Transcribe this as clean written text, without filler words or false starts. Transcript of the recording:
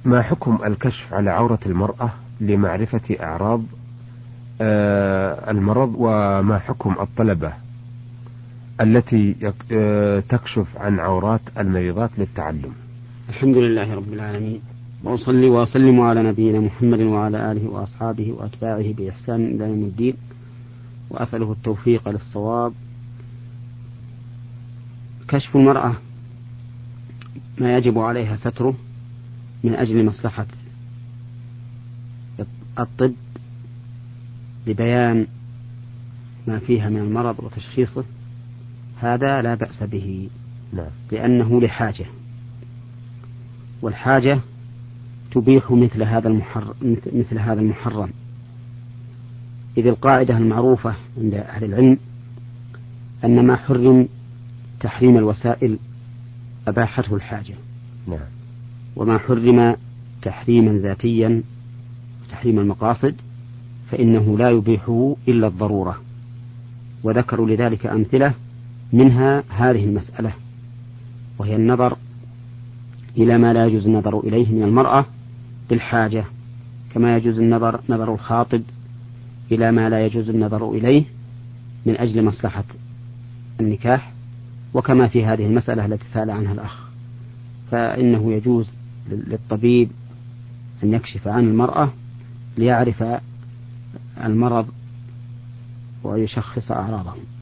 ما حكم الكشف على عورة المرأة لمعرفة أعراض المرض، وما حكم الطلبة التي تكشف عن عورات المريضات للتعلم؟ الحمد لله رب العالمين، وأصلي وأسلم على نبينا محمد وعلى آله وأصحابه وأتباعه بإحسان إلى يوم الدين، وأسأله التوفيق للصواب. كشف المرأة ما يجب عليها ستره من أجل مصلحة الطب لبيان ما فيها من المرض وتشخيصه، هذا لا بأس به، لأنه لحاجة، والحاجة تبيح مثل هذا المحرم، إذ القاعدة المعروفة عند أهل العلم أن ما حرم تحريم الوسائل أباحته الحاجة، وما حرم تحريما ذاتيا تحريم المقاصد فإنه لا يبيحه إلا الضرورة. وذكروا لذلك أمثلة، منها هذه المسألة، وهي النظر إلى ما لا يجوز النظر إليه من المرأة بالحاجة، كما يجوز نظر الخاطب إلى ما لا يجوز النظر إليه من أجل مصلحة النكاح، وكما في هذه المسألة التي سأل عنها الأخ، فإنه يجوز للطبيب أن يكشف عن المرأة ليعرف المرض ويشخص أعراضه.